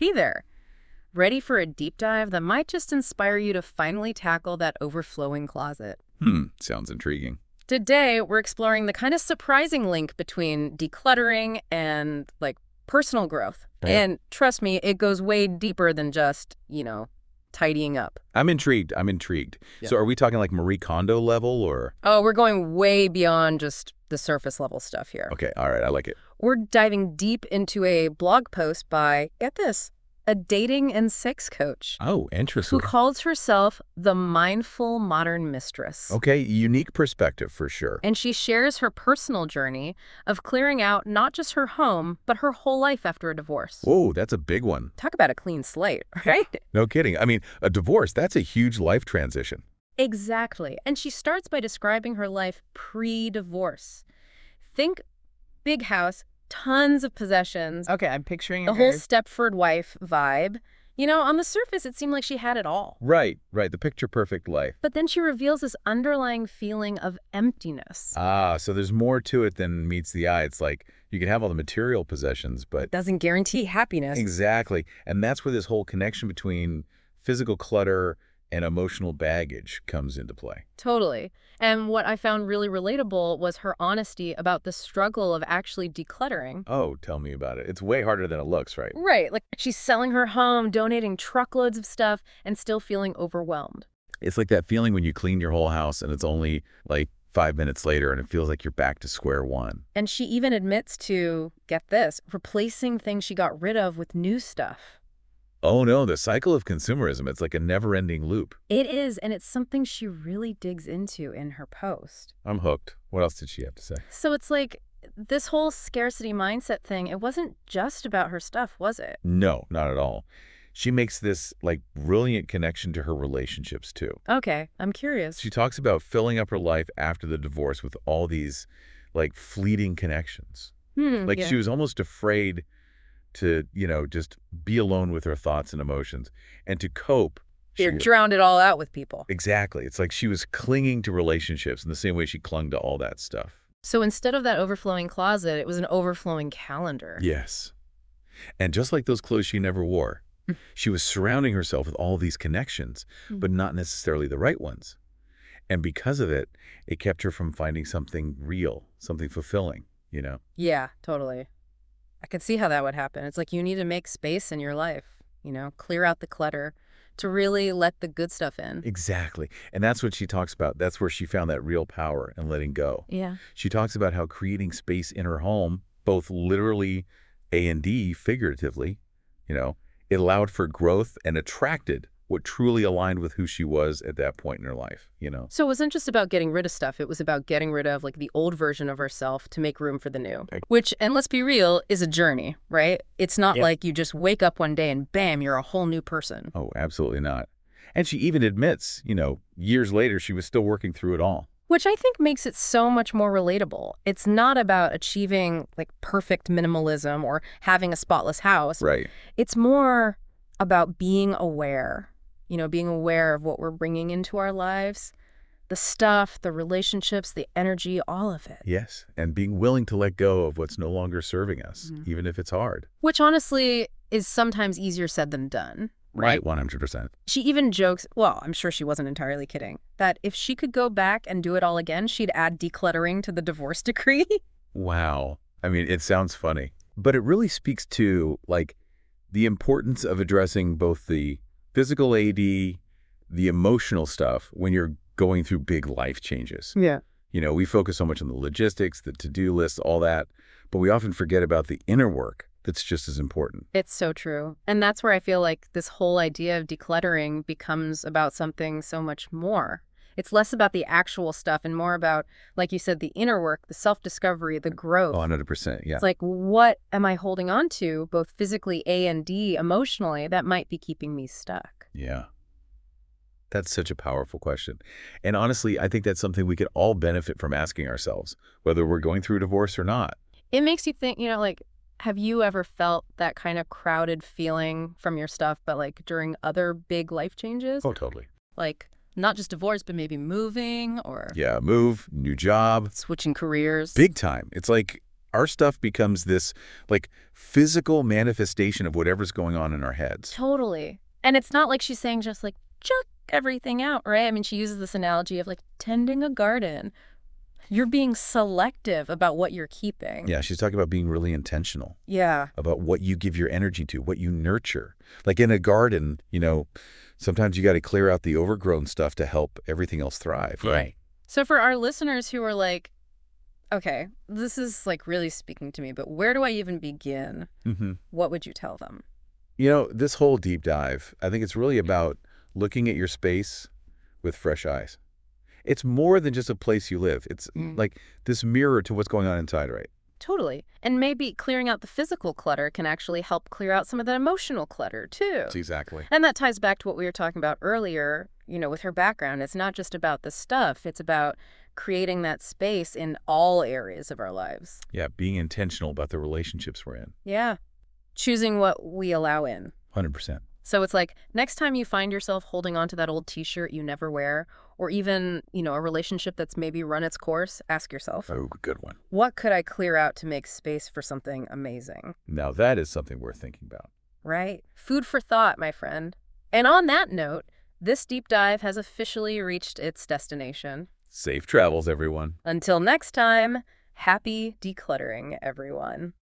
Hey there. Ready for a deep dive that might just inspire you to finally tackle that overflowing closet? Sounds intriguing. Today, we're exploring the kind of surprising link between decluttering and, personal growth. Yeah. And trust me, it goes way deeper than just, tidying up. I'm intrigued. Yeah. So are we talking like Marie Kondo level or? Oh, we're going way beyond just the surface level stuff here. Okay, all right, I like it. We're diving deep into a blog post by, get this, a dating and sex coach Oh, interesting. who calls herself the mindful modern mistress. Okay, unique perspective for sure. And she shares her personal journey of clearing out not just her home, but her whole life after a divorce. Whoa, that's a big one. Talk about a clean slate, right? No kidding. I mean, a divorce, that's a huge life transition. Exactly. And she starts by describing her life pre-divorce. Think big house, tons of possessions, Okay, I'm picturing the her. whole Stepford wife vibe. On the surface, it seemed like she had it all. Right, the picture perfect life. But then she reveals this underlying feeling of emptiness. So there's more to it than meets the eye. It's like you can have all the material possessions, but Doesn't guarantee happiness. exactly. And that's where this whole connection between physical clutter and emotional baggage comes into play. Totally. And what I found really relatable was her honesty about the struggle of actually decluttering. Oh, tell me about it. It's way harder than it looks, right? Right. Like she's selling her home, donating truckloads of stuff, and still feeling overwhelmed. It's like that feeling when you clean your whole house and it's only like 5 minutes later and it feels like you're back to square one. And she even admits to, get this, replacing things she got rid of with new stuff. Oh no, the cycle of consumerism, it's like a never-ending loop. It is, and it's something she really digs into in her post. I'm hooked. What else did she have to say? So it's like this whole scarcity mindset thing, it wasn't just about her stuff, was it? No, not at all. She makes this like brilliant connection to her relationships too. Okay, I'm curious. She talks about filling up her life after the divorce with all these like fleeting connections. Like Yeah. she was almost afraid to, just be alone with her thoughts and emotions. And to cope, You're drowned it all out with people. exactly. It's like she was clinging to relationships in the same way she clung to all that stuff. So instead of that overflowing closet, it was an overflowing calendar. Yes. And just like those clothes she never wore, she was surrounding herself with all these connections, but not necessarily the right ones. And because of it, it kept her from finding something real, something fulfilling, Yeah, totally. I could see how that would happen. It's like you need to make space in your life, clear out the clutter to really let the good stuff in. Exactly. And that's what she talks about. That's where she found that real power in letting go. Yeah. She talks about how creating space in her home, both literally and figuratively, it allowed for growth and attracted what truly aligned with who she was at that point in her life, So it wasn't just about getting rid of stuff. It was about getting rid of the old version of herself to make room for the new, which, and let's be real, is a journey, right? It's not like you just wake up one day and bam, you're a whole new person. Oh, absolutely not. And she even admits, years later, she was still working through it all. Which I think makes it so much more relatable. It's not about achieving perfect minimalism or having a spotless house. Right. It's more about being aware, being aware of what we're bringing into our lives, the stuff, the relationships, the energy, all of it. Yes. And being willing to let go of what's no longer serving us, even if it's hard. Which honestly is sometimes easier said than done. Right. 100%. She even jokes, well, I'm sure she wasn't entirely kidding, that if she could go back and do it all again, she'd add decluttering to the divorce decree. Wow. I mean, it sounds funny, but it really speaks to the importance of addressing both the physical AD, the emotional stuff when you're going through big life changes. Yeah. We focus so much on the logistics, the to-do lists, all that, but we often forget about the inner work that's just as important. It's so true. And that's where I feel like this whole idea of decluttering becomes about something so much more. It's less about the actual stuff and more about, like you said, the inner work, the self-discovery, the growth. Oh, 100%, yeah. It's like, what am I holding on to, both physically and emotionally, that might be keeping me stuck? Yeah. That's such a powerful question. And honestly, I think that's something we could all benefit from asking ourselves, whether we're going through a divorce or not. It makes you think, have you ever felt that kind of crowded feeling from your stuff, but during other big life changes? Oh, totally. Not just divorce, but maybe moving or Yeah, move, new job. switching careers. Big time. It's like Our stuff becomes this, like, physical manifestation of whatever's going on in our heads. Totally. And it's not like she's saying just like, chuck everything out, right? I mean, she uses this analogy of like tending a garden. You're being selective about what you're keeping. Yeah, she's talking about being really intentional. Yeah. About what you give your energy to, what you nurture. Like in a garden, sometimes you got to clear out the overgrown stuff to help everything else thrive. Right. So for our listeners who are like, okay, this is like really speaking to me, but where do I even begin? What would you tell them? This whole deep dive, I think it's really about looking at your space with fresh eyes. It's more than just a place you live. It's like this mirror to what's going on inside, right? Totally. And maybe clearing out the physical clutter can actually help clear out some of the emotional clutter, too. Exactly. And that ties back to what we were talking about earlier, with her background. It's not just about the stuff. It's about creating that space in all areas of our lives. Yeah, being intentional about the relationships we're in. Yeah. Choosing what we allow in. 100%. So it's like next time you find yourself holding on to that old T-shirt you never wear, or even, a relationship that's maybe run its course, ask yourself, oh, good one. What could I clear out to make space for something amazing? Now that is something worth thinking about. Right? Food for thought, my friend. And on that note, this deep dive has officially reached its destination. Safe travels, everyone. Until next time, happy decluttering, everyone.